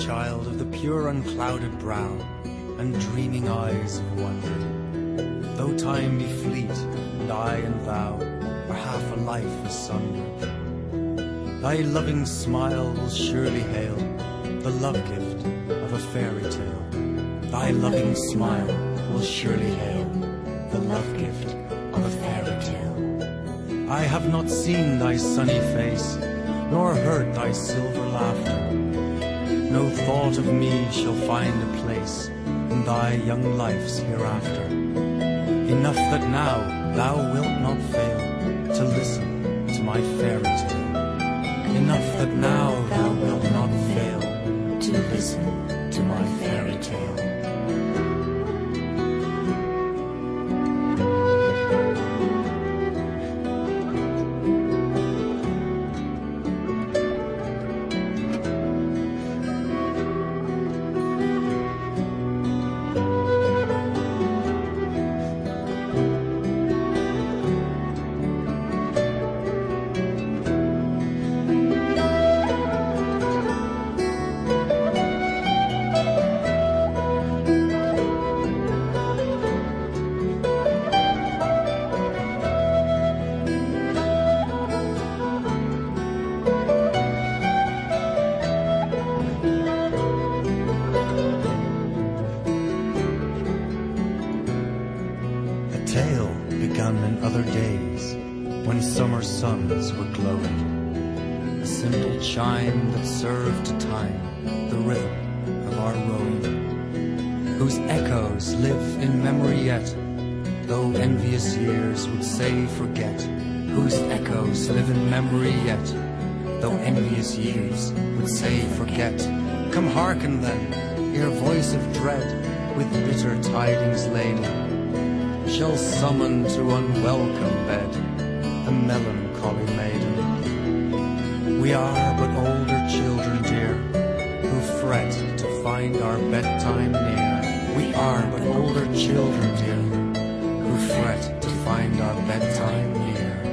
child of the pure unclouded brow and dreaming eyes of wonder. Though time be fleet, and I and thou are half a life asunder, thy loving smile will surely hail the love gift of a fairy tale. Thy loving smile will surely hail the love gift of a fairy tale. I have not seen thy sunny face, nor heard thy silver laughter. No thought of me shall find a place in thy young life's hereafter. Enough that now thou wilt not fail to listen to my fairy tale. Enough that now thou wilt not fail to listen to my fairy tale. Tale begun in other days, when summer suns were glowing, a simple chime that served to time the rhythm of our rowing, whose echoes live in memory yet, though envious years would say forget. Whose echoes live in memory yet, though envious years would say forget. Come hearken then, ere voice of dread with bitter tidings laden shall summon to unwelcome bed a melancholy maiden. We are but older children dear, who fret to find our bedtime near. We are but older children dear, who fret to find our bedtime near.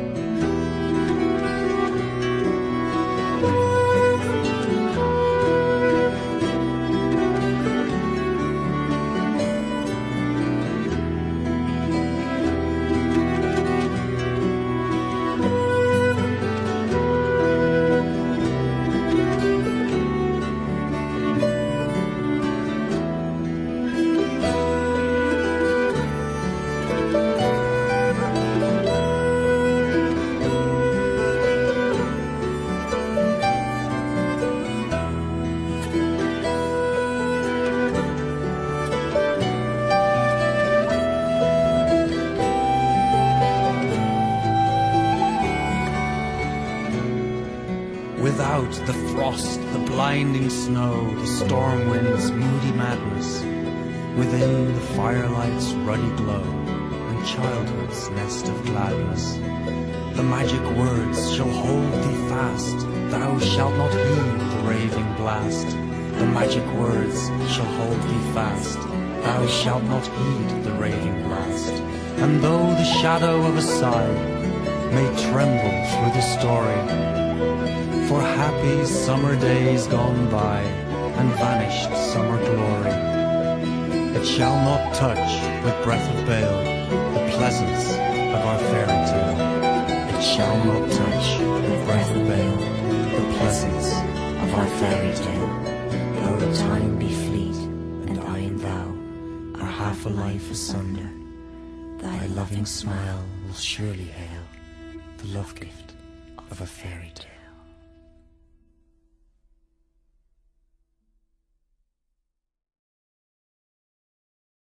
Without the frost, the blinding snow, the storm wind's moody madness, within the firelight's ruddy glow, and childhood's nest of gladness, the magic words shall hold thee fast. Thou shalt not heed the raving blast. The magic words shall hold thee fast. Thou shalt not heed the raving blast. And though the shadow of a sigh may tremble through the story, for happy summer days gone by and vanished summer glory, it shall not touch with breath of bale the pleasance of our fairy tale. It shall not touch with breath of bale the pleasance of our fairy tale. Though time be fleet and I and thou are half a life asunder, thy loving smile will surely hail the love gift of a fairy tale.